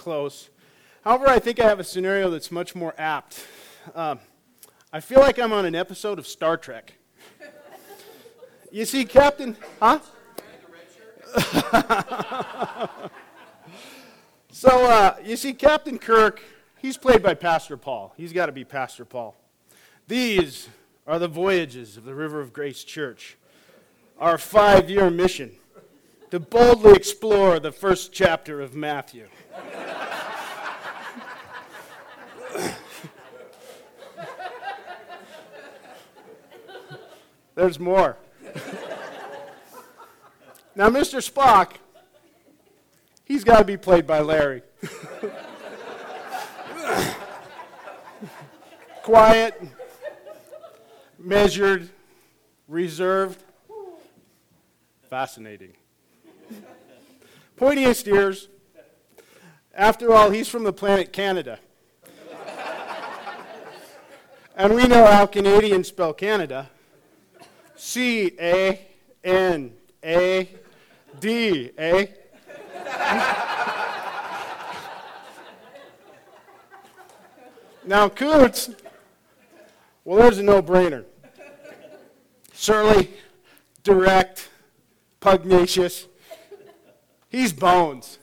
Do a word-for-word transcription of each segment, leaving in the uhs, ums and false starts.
close. However, I think I have a scenario that's much more apt. Um, I feel like I'm on an episode of Star Trek. You see, Captain, huh? so, uh, you see, Captain Kirk, he's played by Pastor Paul. He's got to be Pastor Paul. These are the voyages of the River of Grace Church, our five-year mission to boldly explore the first chapter of Matthew. There's more. Now, Mister Spock, he's got to be played by Larry. Quiet, measured, reserved, fascinating. Pointiest ears. After all, he's from the planet Canada. And we know how Canadians spell Canada. C A N A D, eh? Now, Coots, well, there's a no-brainer. Surly, direct, pugnacious. He's Bones.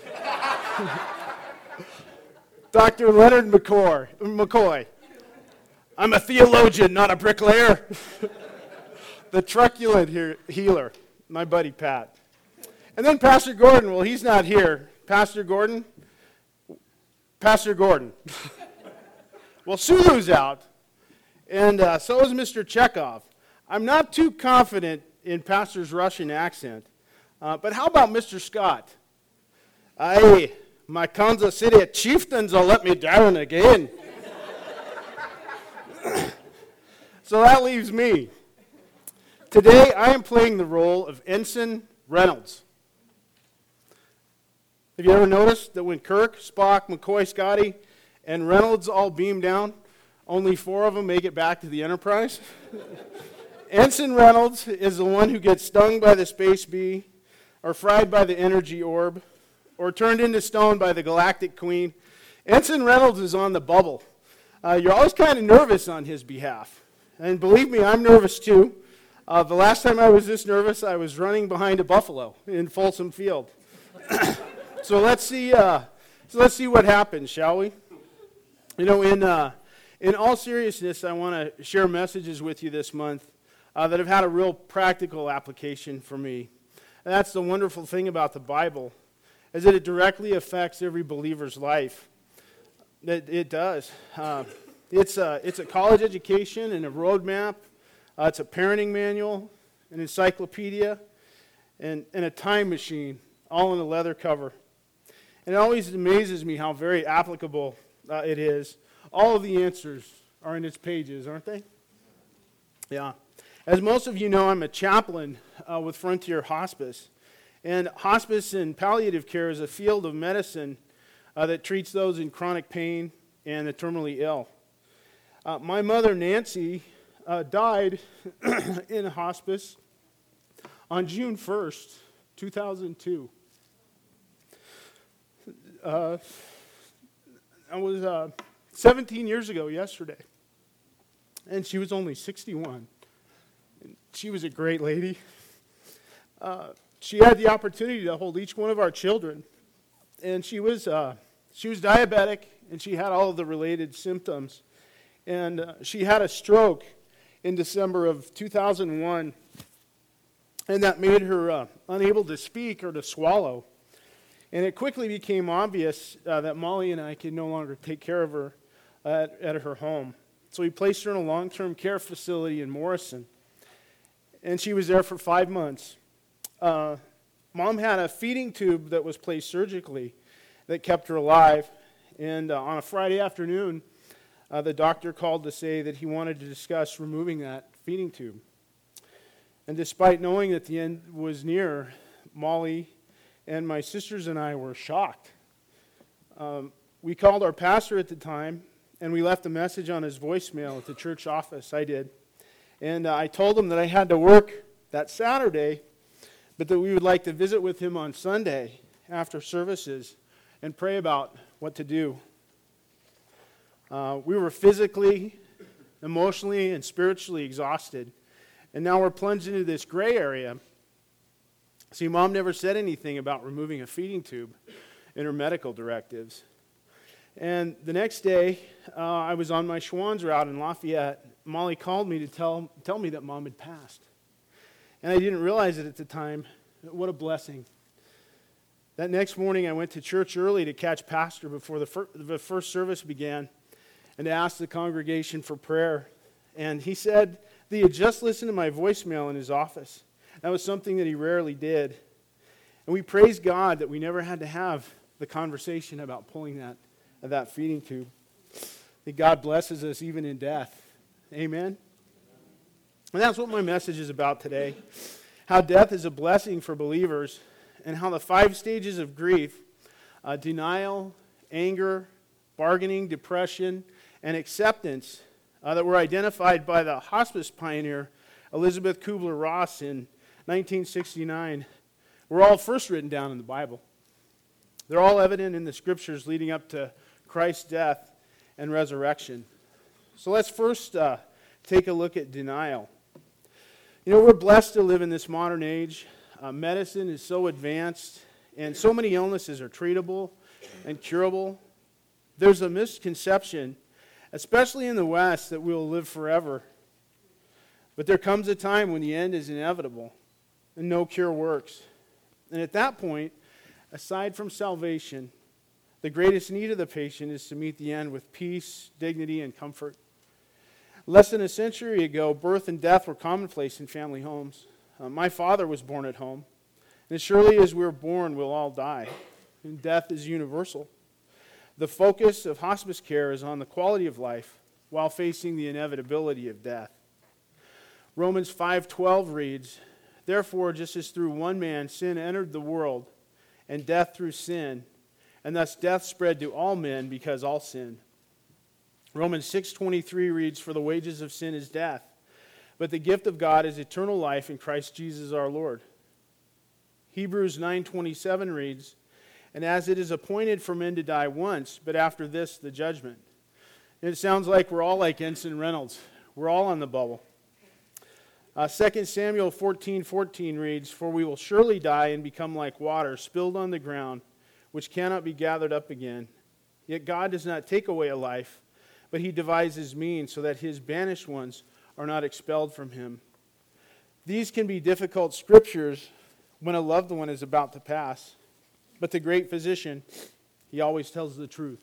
Doctor Leonard McCoy. McCoy. I'm a theologian, not a bricklayer. The truculent he- healer, my buddy Pat. And then Pastor Gordon, well, he's not here. Pastor Gordon? Pastor Gordon. Well, Sulu's out, and uh, so is Mister Chekhov. I'm not too confident in Pastor's Russian accent, uh, but how about Mister Scott? Aye, my Kansas City chieftains will let me down again. So that leaves me. Today, I am playing the role of Ensign Reynolds. Have you ever noticed that when Kirk, Spock, McCoy, Scotty, and Reynolds all beam down, only four of them make it back to the Enterprise? Ensign Reynolds is the one who gets stung by the space bee, or fried by the energy orb, or turned into stone by the galactic queen. Ensign Reynolds is on the bubble. Uh, you're always kind of nervous on his behalf. And believe me, I'm nervous too. Uh, the last time I was this nervous, I was running behind a buffalo in Folsom Field. so let's see. Uh, so let's see what happens, shall we? You know, in uh, in all seriousness, I want to share messages with you this month uh, that have had a real practical application for me. And that's the wonderful thing about the Bible, is that it directly affects every believer's life. It, it does. Uh, it's a it's a college education and a roadmap. Uh, it's a parenting manual, an encyclopedia, and, and a time machine, all in a leather cover. And it always amazes me how very applicable uh, it is. All of the answers are in its pages, aren't they? Yeah. As most of you know, I'm a chaplain uh, with Frontier Hospice. And hospice and palliative care is a field of medicine uh, that treats those in chronic pain and the terminally ill. Uh, my mother, Nancy, Uh, died in a hospice on June first, two thousand two. Uh, I was uh, seventeen years ago yesterday, and she was only sixty-one. And she was a great lady. Uh, she had the opportunity to hold each one of our children, and she was uh, she was diabetic, and she had all of the related symptoms, and uh, she had a stroke in December of two thousand one, and that made her uh, unable to speak or to swallow. And it quickly became obvious uh, that Molly and I could no longer take care of her at, at her home. So we placed her in a long-term care facility in Morrison, and she was there for five months. Uh, Mom had a feeding tube that was placed surgically that kept her alive, and uh, on a Friday afternoon, Uh, the doctor called to say that he wanted to discuss removing that feeding tube. And despite knowing that the end was near, Molly and my sisters and I were shocked. Um, we called our pastor at the time, and we left a message on his voicemail at the church office. I did. And uh, I told him that I had to work that Saturday, but that we would like to visit with him on Sunday after services and pray about what to do. Uh, we were physically, emotionally, and spiritually exhausted. And now we're plunged into this gray area. See, Mom never said anything about removing a feeding tube in her medical directives. And the next day, uh, I was on my Schwann's route in Lafayette. Molly called me to tell, tell me that Mom had passed. And I didn't realize it at the time. What a blessing. That next morning, I went to church early to catch Pastor before the, fir- the first service began and to ask the congregation for prayer. And he said that he had just listened to my voicemail in his office. That was something that he rarely did. And we praise God that we never had to have the conversation about pulling that, that feeding tube. That God blesses us even in death. Amen? And that's what my message is about today. How death is a blessing for believers, and how the five stages of grief, uh, denial, anger, bargaining, depression, and acceptance uh, that were identified by the hospice pioneer Elizabeth Kubler-Ross in nineteen sixty-nine, were all first written down in the Bible. They're all evident in the scriptures leading up to Christ's death and resurrection. So let's first uh, take a look at denial. You know, we're blessed to live in this modern age. Uh, medicine is so advanced, and so many illnesses are treatable and curable. There's a misconception, especially in the West, that we'll live forever. But there comes a time when the end is inevitable, and no cure works. And at that point, aside from salvation, the greatest need of the patient is to meet the end with peace, dignity, and comfort. Less than a century ago, birth and death were commonplace in family homes. Uh, my father was born at home. And as surely as we're born, we'll all die. And death is universal. The focus of hospice care is on the quality of life while facing the inevitability of death. Romans five twelve reads, "Therefore, just as through one man sin entered the world, and death through sin, and thus death spread to all men because all sinned." Romans six twenty-three reads, "For the wages of sin is death, but the gift of God is eternal life in Christ Jesus our Lord." Hebrews nine twenty-seven reads, "And as it is appointed for men to die once, but after this the judgment." And it sounds like we're all like Ensign Reynolds. We're all on the bubble. Uh, Second Samuel fourteen fourteen reads, "For we will surely die and become like water spilled on the ground, which cannot be gathered up again. Yet God does not take away a life, but he devises means so that his banished ones are not expelled from him." These can be difficult scriptures when a loved one is about to pass. But the great physician, he always tells the truth.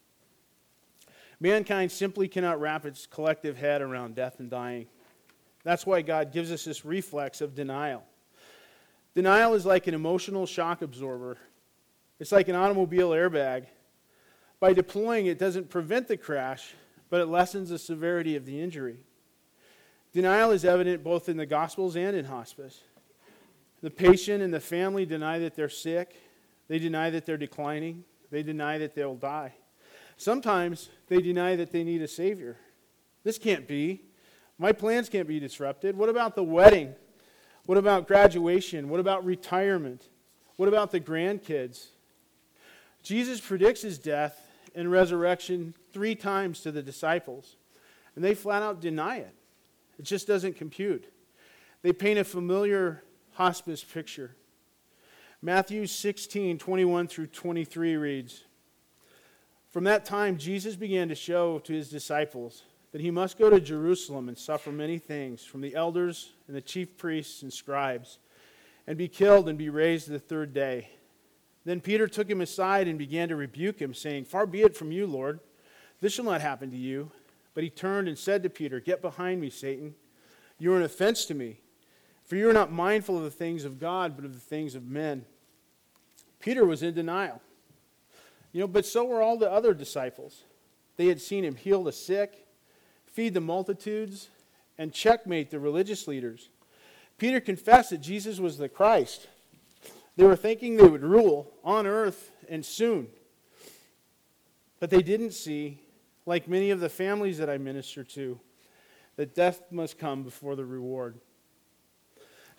Mankind simply cannot wrap its collective head around death and dying. That's why God gives us this reflex of denial. Denial is like an emotional shock absorber. It's like an automobile airbag. By deploying, it doesn't prevent the crash, but it lessens the severity of the injury. Denial is evident both in the Gospels and in hospice. The patient and the family deny that they're sick. They deny that they're declining. They deny that they'll die. Sometimes they deny that they need a Savior. This can't be. My plans can't be disrupted. What about the wedding? What about graduation? What about retirement? What about the grandkids? Jesus predicts his death and resurrection three times to the disciples, and they flat out deny it. It just doesn't compute. They paint a familiar hospice picture. Matthew sixteen twenty-one through twenty-three reads, "From that time Jesus began to show to his disciples that he must go to Jerusalem and suffer many things from the elders and the chief priests and scribes, and be killed and be raised the third day." Then Peter took him aside and began to rebuke him, saying, "Far be it from you, Lord. This shall not happen to you." But he turned and said to Peter, "Get behind me, Satan. You are an offense to me, for you are not mindful of the things of God, but of the things of men." Peter was in denial. You know, but so were all the other disciples. They had seen him heal the sick, feed the multitudes, and checkmate the religious leaders. Peter confessed that Jesus was the Christ. They were thinking they would rule on earth and soon. But they didn't see, like many of the families that I minister to, that death must come before the reward.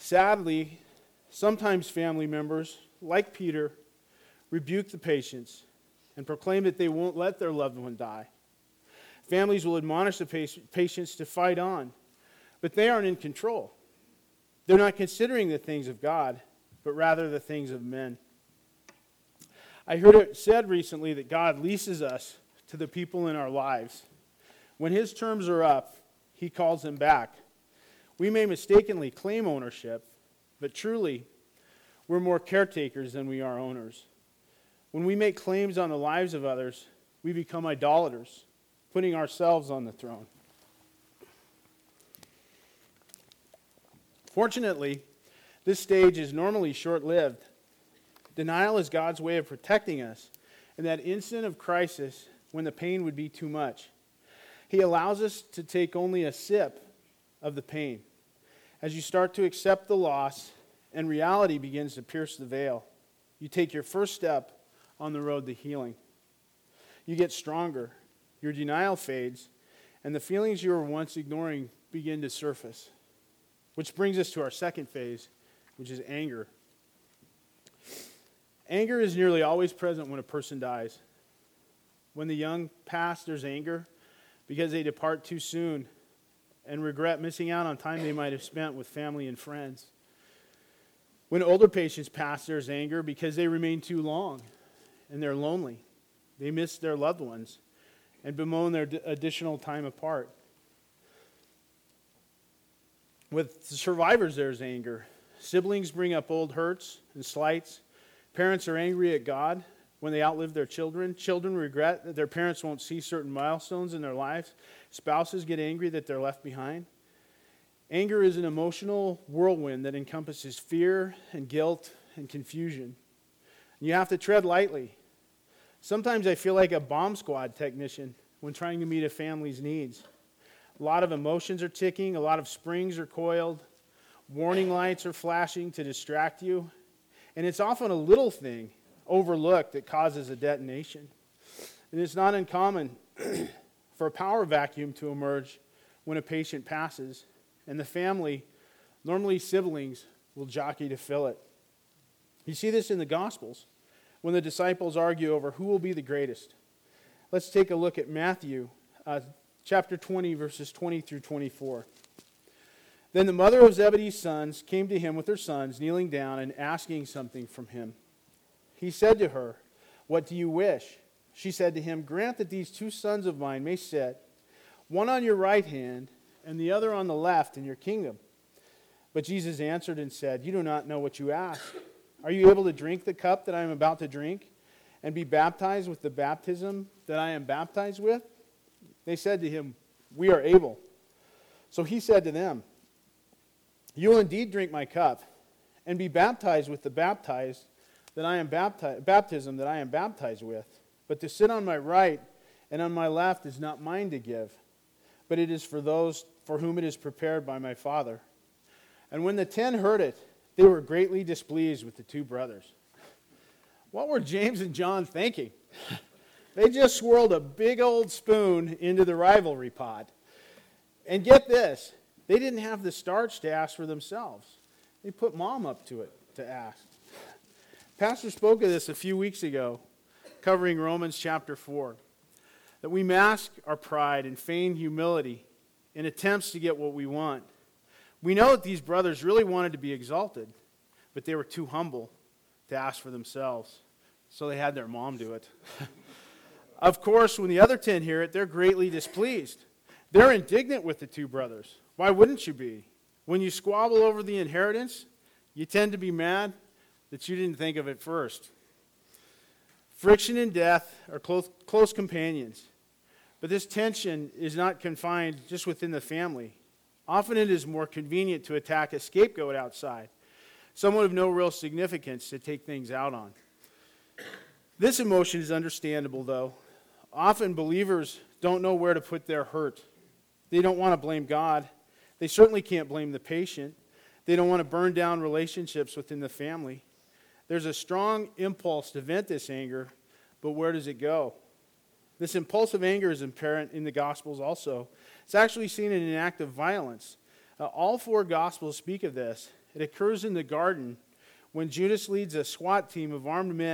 Sadly, sometimes family members, like Peter, rebuke the patients and proclaim that they won't let their loved one die. Families will admonish the patients to fight on, but they aren't in control. They're not considering the things of God, but rather the things of men. I heard it said recently that God leases us to the people in our lives. When his terms are up, he calls them back. We may mistakenly claim ownership, but truly, we're more caretakers than we are owners. When we make claims on the lives of others, we become idolaters, putting ourselves on the throne. Fortunately, this stage is normally short-lived. Denial is God's way of protecting us in that instant of crisis when the pain would be too much. He allows us to take only a sip of the pain. As you start to accept the loss and reality begins to pierce the veil, you take your first step on the road to healing. You get stronger, your denial fades, and the feelings you were once ignoring begin to surface. Which brings us to our second phase, which is anger. Anger is nearly always present when a person dies. When the young pass, there's anger because they depart too soon and regret missing out on time they might have spent with family and friends. When older patients pass, there's anger because they remain too long and they're lonely. They miss their loved ones and bemoan their d- additional time apart. With survivors, there's anger. Siblings bring up old hurts and slights. Parents are angry at God when they outlive their children. Children regret that their parents won't see certain milestones in their lives. Spouses get angry that they're left behind. Anger is an emotional whirlwind that encompasses fear and guilt and confusion. You have to tread lightly. Sometimes I feel like a bomb squad technician when trying to meet a family's needs. A lot of emotions are ticking, a lot of springs are coiled, warning lights are flashing to distract you, and it's often a little thing overlooked that causes a detonation. And it's not uncommon for a power vacuum to emerge when a patient passes, and the family, normally siblings, will jockey to fill it. You see this in the Gospels when the disciples argue over who will be the greatest. Let's take a look at Matthew uh, chapter twenty, verses twenty through twenty-four. Then the mother of Zebedee's sons came to him with her sons, kneeling down and asking something from him. He said to her, "What do you wish?" She said to him, "Grant that these two sons of mine may sit, one on your right hand and the other on the left in your kingdom." But Jesus answered and said, "You do not know what you ask. Are you able to drink the cup that I am about to drink and be baptized with the baptism that I am baptized with?" They said to him, "We are able." So he said to them, "You will indeed drink my cup and be baptized with the baptized that I am baptized, baptism that I am baptized with. But to sit on my right and on my left is not mine to give, but it is for those for whom it is prepared by my Father." And when the ten heard it, they were greatly displeased with the two brothers. What were James and John thinking? They just swirled a big old spoon into the rivalry pot. And get this, they didn't have the starch to ask for themselves. They put mom up to it to ask. Pastor spoke of this a few weeks ago, covering Romans chapter four, that we mask our pride and feign humility in attempts to get what we want. We know that these brothers really wanted to be exalted, but they were too humble to ask for themselves, so they had their mom do it. Of course, when the other ten hear it, they're greatly displeased. They're indignant with the two brothers. Why wouldn't you be? When you squabble over the inheritance, you tend to be mad that you didn't think of it first. Friction and death are close, close companions, but this tension is not confined just within the family. Often it is more convenient to attack a scapegoat outside, someone of no real significance to take things out on. This emotion is understandable, though. Often believers don't know where to put their hurt. They don't want to blame God. They certainly can't blame the patient. They don't want to burn down relationships within the family. There's a strong impulse to vent this anger, but where does it go? This impulsive anger is apparent in the Gospels also. It's actually seen in an act of violence. Uh, all four Gospels speak of this. It occurs in the garden when Judas leads a SWAT team of armed men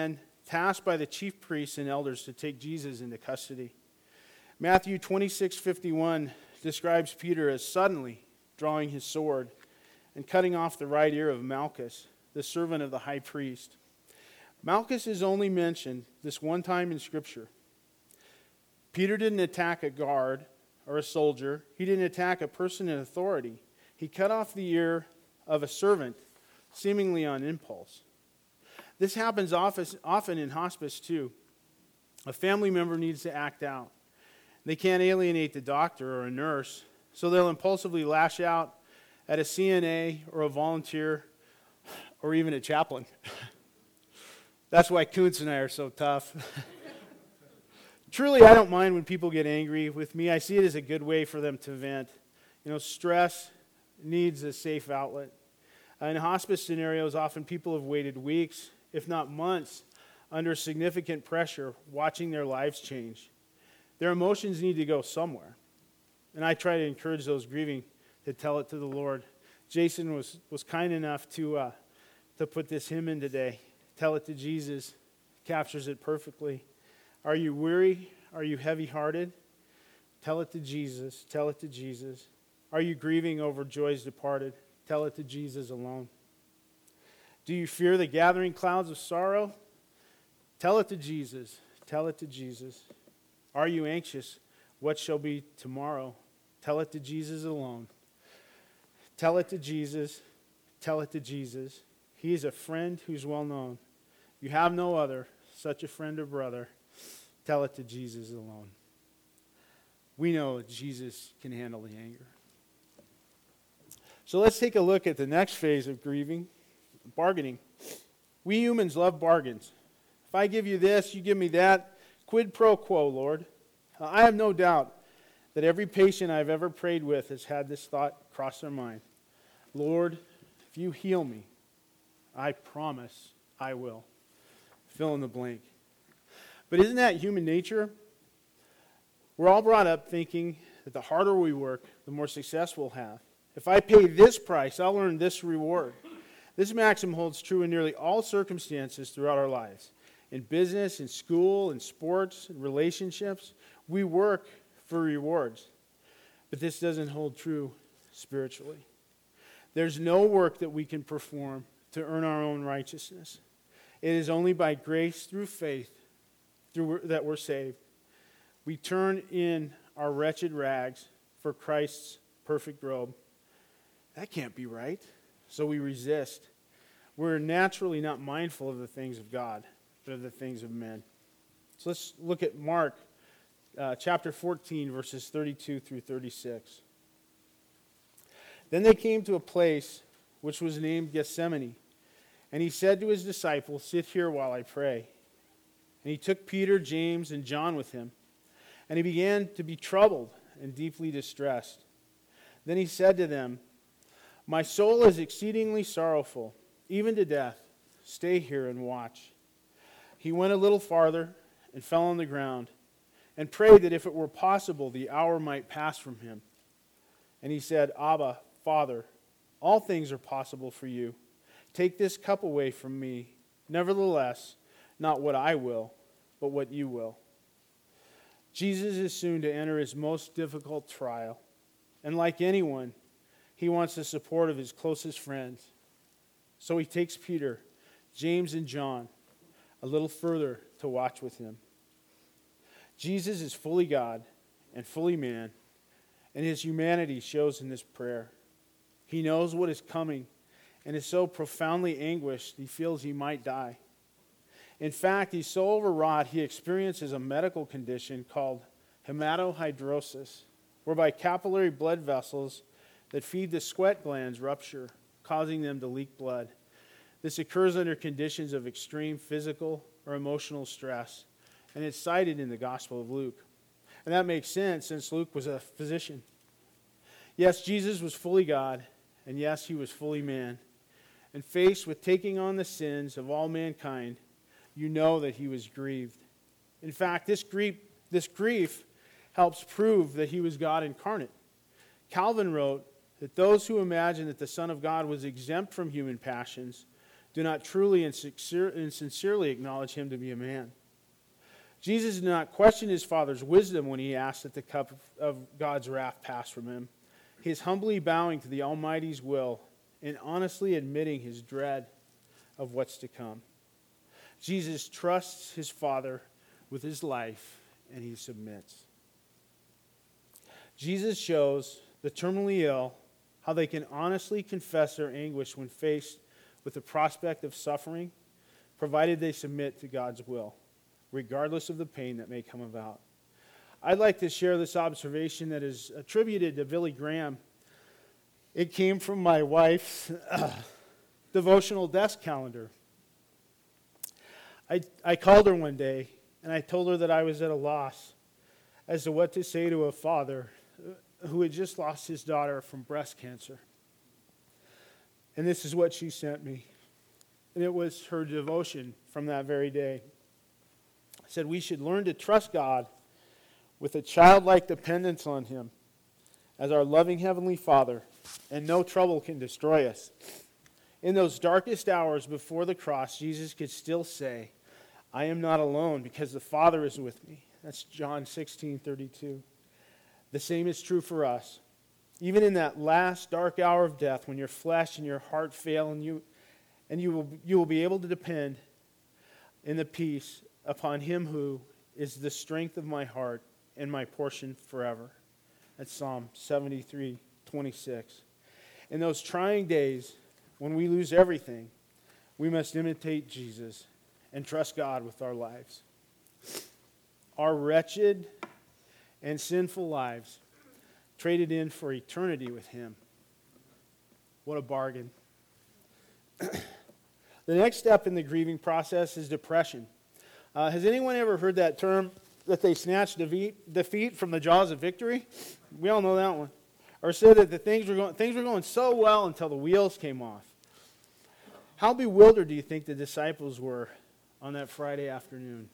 tasked by the chief priests and elders to take Jesus into custody. Matthew twenty-six fifty-one describes Peter as suddenly drawing his sword and cutting off the right ear of Malchus, the servant of the high priest. Malchus is only mentioned this one time in Scripture. Peter didn't attack a guard or a soldier. He didn't attack a person in authority. He cut off the ear of a servant, seemingly on impulse. This happens often in hospice too. A family member needs to act out. They can't alienate the doctor or a nurse, so they'll impulsively lash out at a C N A or a volunteer or even a chaplain. That's why Kuntz and I are so tough. Truly, I don't mind when people get angry with me. I see it as a good way for them to vent. You know, stress needs a safe outlet. In hospice scenarios, often people have waited weeks, if not months, under significant pressure, watching their lives change. Their emotions need to go somewhere. And I try to encourage those grieving to tell it to the Lord. Jason was, was kind enough to, uh, to put this hymn in today. Tell it to Jesus. Captures it perfectly. Are you weary? Are you heavy-hearted? Tell it to Jesus. Tell it to Jesus. Are you grieving over joys departed? Tell it to Jesus alone. Do you fear the gathering clouds of sorrow? Tell it to Jesus. Tell it to Jesus. Are you anxious? What shall be tomorrow? Tell it to Jesus alone. Tell it to Jesus. Tell it to Jesus. He is a friend who's well known. You have no other, such a friend or brother. Tell it to Jesus alone. We know that Jesus can handle the anger. So let's take a look at the next phase of grieving, bargaining. We humans love bargains. If I give you this, you give me that. Quid pro quo, Lord. Uh, I have no doubt that every patient I've ever prayed with has had this thought cross their mind. Lord, if you heal me, I promise I will. Fill in the blank. But isn't that human nature? We're all brought up thinking that the harder we work, the more success we'll have. If I pay this price, I'll earn this reward. This maxim holds true in nearly all circumstances throughout our lives. In business, in school, in sports, in relationships, we work for rewards. But this doesn't hold true spiritually. There's no work that we can perform to earn our own righteousness. It is only by grace through faith through that we're saved. We turn in our wretched rags for Christ's perfect robe. That can't be right. So we resist. We're naturally not mindful of the things of God, but of the things of men. So let's look at Mark uh, chapter fourteen, verses thirty-two through thirty-six. Then they came to a place which was named Gethsemane, and he said to his disciples, "Sit here while I pray." And he took Peter, James, and John with him, and he began to be troubled and deeply distressed. Then he said to them, "My soul is exceedingly sorrowful, even to death. Stay here and watch." He went a little farther and fell on the ground and prayed that if it were possible, the hour might pass from him. And he said, "Abba, Father, all things are possible for you. Take this cup away from me. Nevertheless, not what I will, but what you will." Jesus is soon to enter his most difficult trial. And like anyone, he wants the support of his closest friends. So he takes Peter, James, and John a little further to watch with him. Jesus is fully God and fully man, and his humanity shows in this prayer. He knows what is coming and is so profoundly anguished he feels he might die. In fact, he's so overwrought he experiences a medical condition called hematohidrosis, whereby capillary blood vessels that feed the sweat glands rupture, causing them to leak blood. This occurs under conditions of extreme physical or emotional stress, and it's cited in the Gospel of Luke. And that makes sense since Luke was a physician. Yes, Jesus was fully God, and yes, he was fully man. And faced with taking on the sins of all mankind, you know that he was grieved. In fact, this grief, this grief helps prove that he was God incarnate. Calvin wrote that those who imagine that the Son of God was exempt from human passions do not truly and, sincere, and sincerely acknowledge him to be a man. Jesus did not question his Father's wisdom when he asked that the cup of God's wrath pass from him. He is humbly bowing to the Almighty's will and honestly admitting his dread of what's to come. Jesus trusts his Father with his life, and he submits. Jesus shows the terminally ill how they can honestly confess their anguish when faced with the prospect of suffering, provided they submit to God's will, regardless of the pain that may come about. I'd like to share this observation that is attributed to Billy Graham. It came from my wife's uh, devotional desk calendar. I, I called her one day, and I told her that I was at a loss as to what to say to a father who had just lost his daughter from breast cancer. And this is what she sent me. And it was her devotion from that very day. It said, we should learn to trust God with a childlike dependence on him as our loving Heavenly Father, and no trouble can destroy us. In those darkest hours before the cross, Jesus could still say, I am not alone because the Father is with me. That's John sixteen thirty-two. The same is true for us. Even in that last dark hour of death, when your flesh and your heart fail, and you and you will you will be able to depend in the peace upon him who is the strength of my heart and my portion forever. That's Psalm seventy-three twenty-six. In those trying days, when we lose everything, we must imitate Jesus and trust God with our lives. Our wretched and sinful lives traded in for eternity with him. What a bargain. The next step in the grieving process is depression. Uh, has anyone ever heard that term, that they snatched defeat, defeat from the jaws of victory? We all know that one. Or said that the things were going, things were going so well until the wheels came off. How bewildered do you think the disciples were on that Friday afternoon?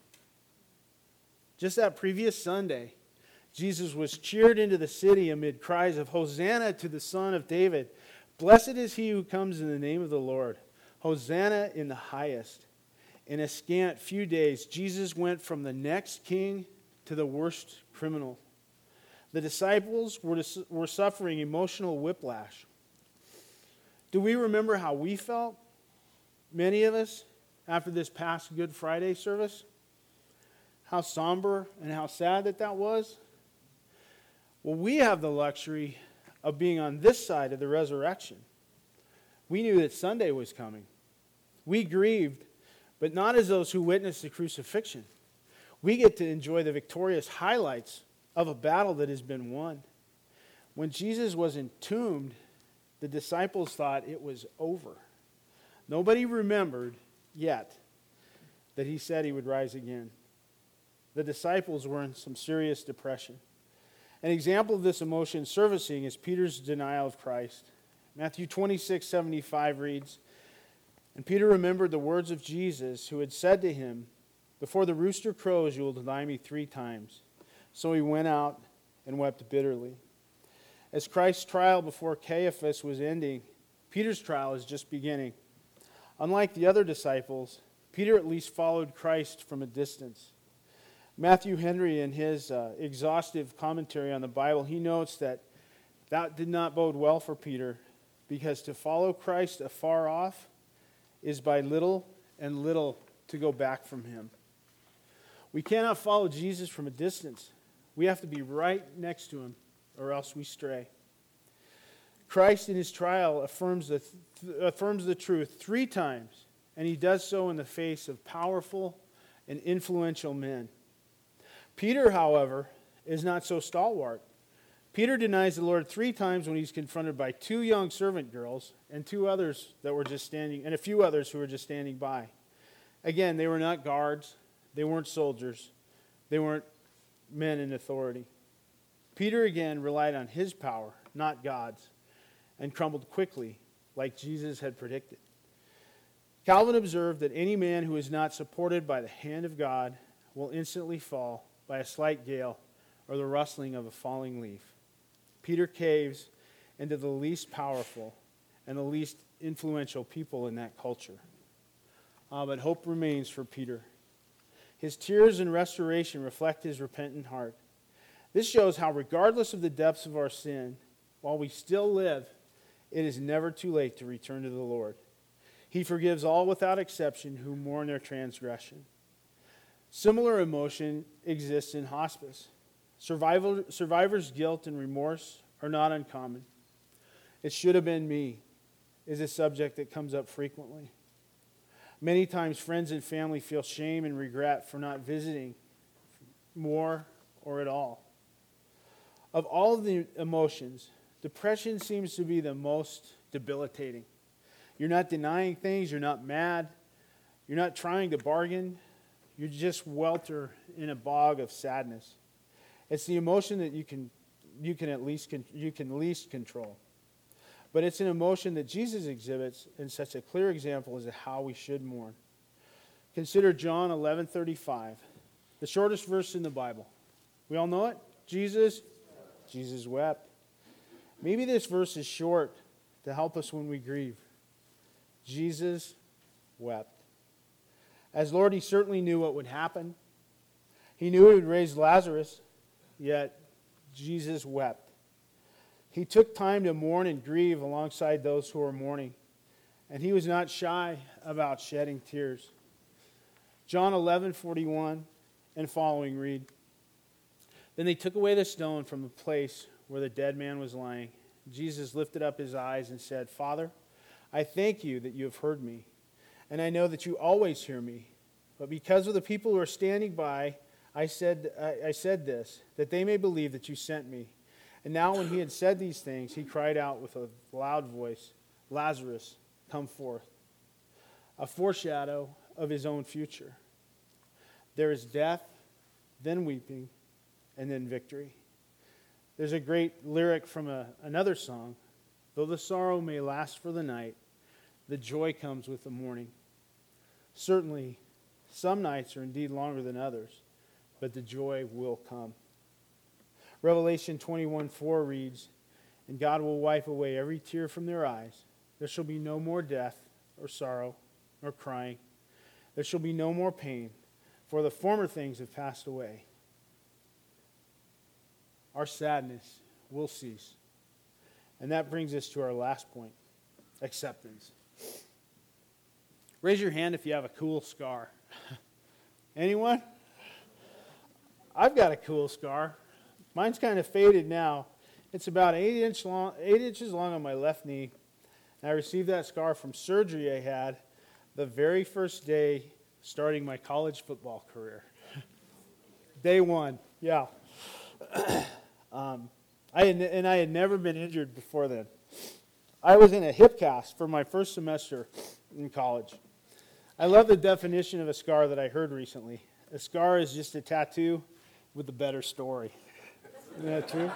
Just that previous Sunday, Jesus was cheered into the city amid cries of Hosanna to the Son of David. Blessed is he who comes in the name of the Lord. Hosanna in the highest. In a scant few days, Jesus went from the next king to the worst criminal. The disciples were, were suffering emotional whiplash. Do we remember how we felt, many of us, after this past Good Friday service? How somber and how sad that that was? Well, we have the luxury of being on this side of the resurrection. We knew that Sunday was coming. We grieved, but not as those who witnessed the crucifixion. We get to enjoy the victorious highlights of a battle that has been won. When Jesus was entombed, the disciples thought it was over. Nobody remembered yet that he said he would rise again. The disciples were in some serious depression. An example of this emotion surfacing is Peter's denial of Christ. Matthew twenty-six seventy-five reads, And Peter remembered the words of Jesus, who had said to him, Before the rooster crows, you will deny me three times. So he went out and wept bitterly. As Christ's trial before Caiaphas was ending, Peter's trial is just beginning. Unlike the other disciples, Peter at least followed Christ from a distance. Matthew Henry, in his uh, exhaustive commentary on the Bible, he notes that that did not bode well for Peter, because to follow Christ afar off is by little and little to go back from him. We cannot follow Jesus from a distance. We have to be right next to him, or else we stray. Christ in his trial affirms the, th- affirms the truth three times, and he does so in the face of powerful and influential men. Peter, however, is not so stalwart. Peter denies the Lord three times when he's confronted by two young servant girls and two others that were just standing, and a few others who were just standing by. Again, they were not guards. They weren't soldiers. They weren't men in authority. Peter again relied on his power, not God's, and crumbled quickly, like Jesus had predicted. Calvin observed that any man who is not supported by the hand of God will instantly fall by a slight gale or the rustling of a falling leaf. Peter caves into the least powerful and the least influential people in that culture. uh, but hope remains for Peter. His tears and restoration reflect his repentant heart. This shows how, regardless of the depths of our sin, while we still live, it is never too late to return to the Lord. He forgives all without exception who mourn their transgression. Similar emotion exists in hospice. Survival, survivor's guilt and remorse are not uncommon. It should have been me is a subject that comes up frequently. Many times friends and family feel shame and regret for not visiting more or at all. Of all of the emotions, depression seems to be the most debilitating. You're not denying things, you're not mad, you're not trying to bargain, you just welter in a bog of sadness. It's the emotion that you can you can at least you can least control. But it's an emotion that Jesus exhibits in such a clear example as to how we should mourn. Consider John eleven thirty-five, the shortest verse in the Bible. We all know it? Jesus, Jesus wept. Maybe this verse is short to help us when we grieve. Jesus wept. As Lord, he certainly knew what would happen. He knew he would raise Lazarus, yet Jesus wept. He took time to mourn and grieve alongside those who were mourning, and he was not shy about shedding tears. John eleven forty-one and following read, Then they took away the stone from the place where the dead man was lying. Jesus lifted up his eyes and said, Father, I thank you that you have heard me, and I know that you always hear me. But because of the people who are standing by, I said, I, I said this, that they may believe that you sent me. And now when he had said these things, he cried out with a loud voice, Lazarus, come forth. A foreshadow of his own future. There is death, then weeping, and then victory. There's a great lyric from a, another song. Though the sorrow may last for the night, the joy comes with the morning. Certainly, some nights are indeed longer than others, but the joy will come. Revelation twenty-one four reads, And God will wipe away every tear from their eyes. There shall be no more death or sorrow or crying. There shall be no more pain, for the former things have passed away. Our sadness will cease. And that brings us to our last point, acceptance. Raise your hand if you have a cool scar. Anyone? I've got a cool scar. Mine's kind of faded now. It's about eight inch long, eight inches long on my left knee. And I received that scar from surgery I had the very first day starting my college football career. Day one, yeah. um, I had, and I had never been injured before then. I was in a hip cast for my first semester in college. I love the definition of a scar that I heard recently. A scar is just a tattoo with a better story. Isn't that true?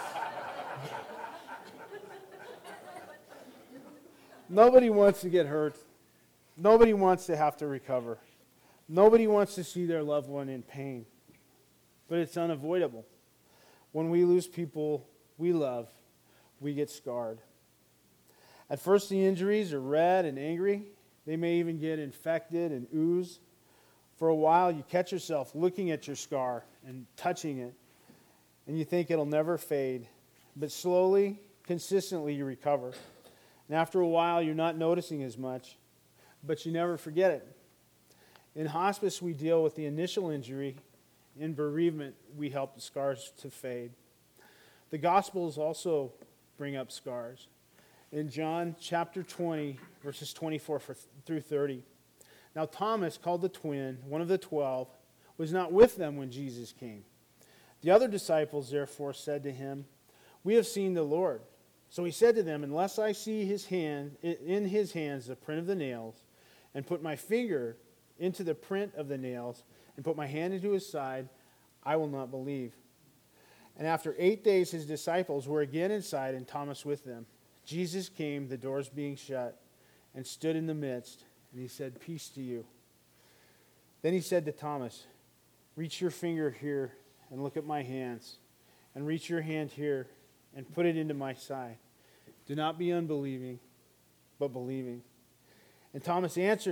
Nobody wants to get hurt. Nobody wants to have to recover. Nobody wants to see their loved one in pain. But it's unavoidable. When we lose people we love, we get scarred. At first, the injuries are red and angry. They may even get infected and ooze. For a while, you catch yourself looking at your scar and touching it, and you think it'll never fade. But slowly, consistently, you recover. And after a while, you're not noticing as much, but you never forget it. In hospice, we deal with the initial injury. In bereavement, we help the scars to fade. The Gospels also bring up scars. In John chapter twenty, verses twenty-four through thirty. Now Thomas, called the twin, one of the twelve, was not with them when Jesus came. The other disciples therefore said to him, We have seen the Lord. So he said to them, Unless I see his hand in his hands the print of the nails, and put my finger into the print of the nails, and put my hand into his side, I will not believe. And after eight days his disciples were again inside, and Thomas with them. Jesus came, the doors being shut, and stood in the midst, and he said, Peace to you. Then he said to Thomas, Reach your finger here and look at my hands, and reach your hand here and put it into my side. Do not be unbelieving, but believing. And Thomas answered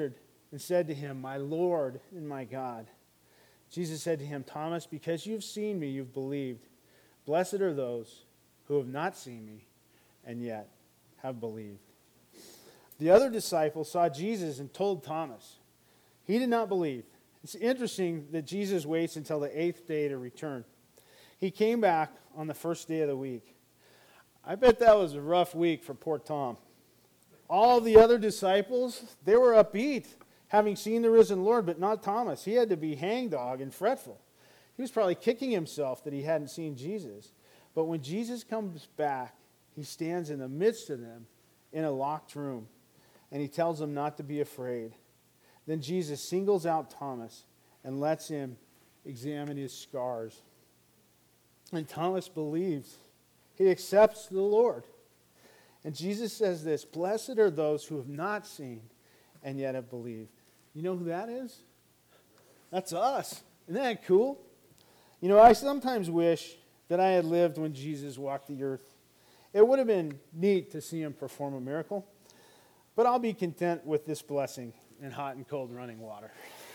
and said to him, "My Lord and my God." Jesus said to him, "Thomas, because you've seen me, you've believed. Blessed are those who have not seen me and yet have believed." The other disciple saw Jesus and told Thomas. He did not believe. It's interesting that Jesus waits until the eighth day to return. He came back on the first day of the week. I bet that was a rough week for poor Tom. All the other disciples, they were upbeat, having seen the risen Lord, but not Thomas. He had to be hangdog and fretful. He was probably kicking himself that he hadn't seen Jesus. But when Jesus comes back, he stands in the midst of them in a locked room, and he tells them not to be afraid. Then Jesus singles out Thomas and lets him examine his scars. And Thomas believes. He accepts the Lord. And Jesus says this, "Blessed are those who have not seen and yet have believed." You know who that is? That's us. Isn't that cool? You know, I sometimes wish that I had lived when Jesus walked the earth. It would have been neat to see him perform a miracle, but I'll be content with this blessing in hot and cold running water.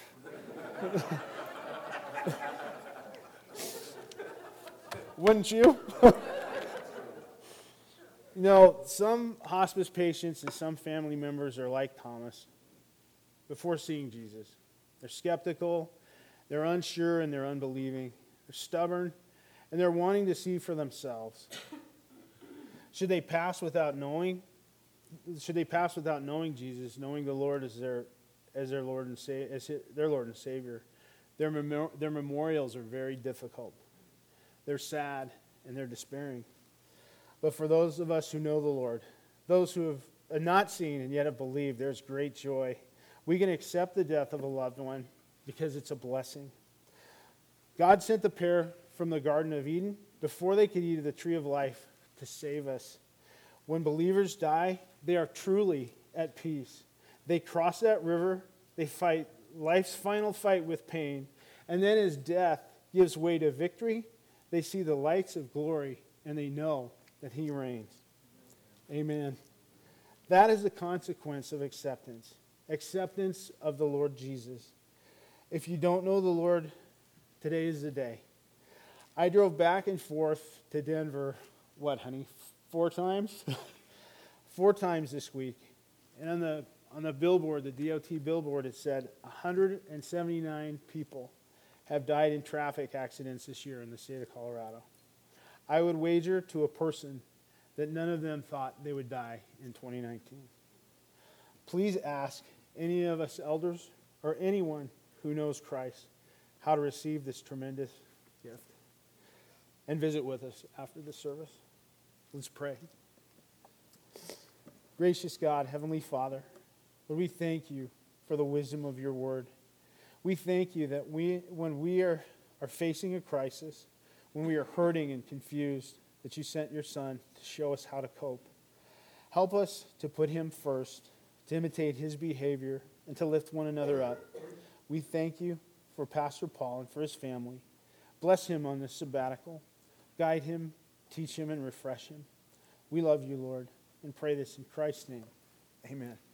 Wouldn't you? You know, some hospice patients and some family members are like Thomas before seeing Jesus. They're skeptical, they're unsure, and they're unbelieving. They're stubborn, and they're wanting to see for themselves. Should they pass without knowing? Should they pass without knowing Jesus, knowing the Lord as their as their Lord and Sa- as their Lord and Savior? Their memor- their memorials are very difficult. They're sad and they're despairing. But for those of us who know the Lord, those who have not seen and yet have believed, there's great joy. We can accept the death of a loved one because it's a blessing. God sent the pair from the Garden of Eden before they could eat of the tree of life to save us. When believers die, they are truly at peace. They cross that river, they fight life's final fight with pain, and then as death gives way to victory, they see the lights of glory and they know that he reigns. Amen. That is the consequence of acceptance. Acceptance of the Lord Jesus. If you don't know the Lord, today is the day. I drove back and forth to Denver, what, honey, four times? Four times this week. And on the on the billboard, the D O T billboard, it said one hundred seventy-nine people have died in traffic accidents this year in the state of Colorado. I would wager to a person that none of them thought they would die in twenty nineteen. Please ask any of us elders or anyone who knows Christ how to receive this tremendous gift. And visit with us after the service. Let's pray. Gracious God, Heavenly Father, Lord, we thank you for the wisdom of your word. We thank you that we, when we are, are facing a crisis, when we are hurting and confused, that you sent your Son to show us how to cope. Help us to put him first, to imitate his behavior, and to lift one another up. We thank you for Pastor Paul and for his family. Bless him on this sabbatical. Guide him, teach him, and refresh him. We love you, Lord, and pray this in Christ's name. Amen.